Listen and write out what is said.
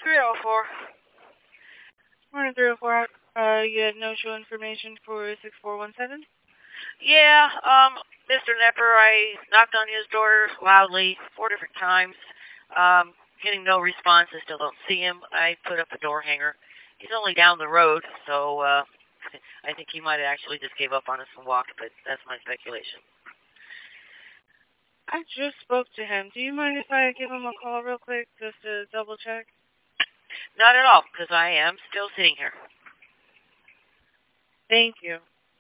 304. Morning, 304. You had no show information for 6417? Yeah, Mr. Nepper, I knocked on his door loudly 4 different times. Getting no response. I still don't see him. I put up a door hanger. He's only down the road, so I think he might have actually just gave up on us and walked, but that's my speculation. I just spoke to him. Do you mind if I give him a call real quick just to double check? Not at all, because I am still sitting here. Thank you.